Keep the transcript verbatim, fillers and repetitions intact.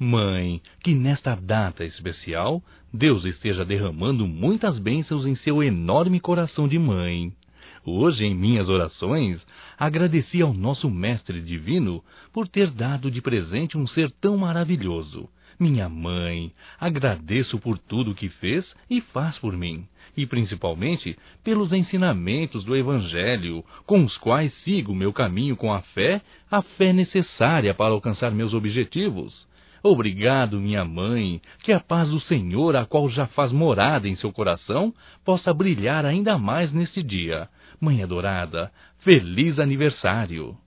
Mãe, que nesta data especial, Deus esteja derramando muitas bênçãos em seu enorme coração de mãe. Hoje, em minhas orações, agradeci ao nosso Mestre Divino por ter dado de presente um ser tão maravilhoso. Minha mãe, agradeço por tudo que fez e faz por mim, e principalmente pelos ensinamentos do Evangelho, com os quais sigo meu caminho com a fé, a fé necessária para alcançar meus objetivos. Obrigado, minha mãe, que a paz do Senhor, a qual já faz morada em seu coração, possa brilhar ainda mais neste dia. Mãe adorada, feliz aniversário!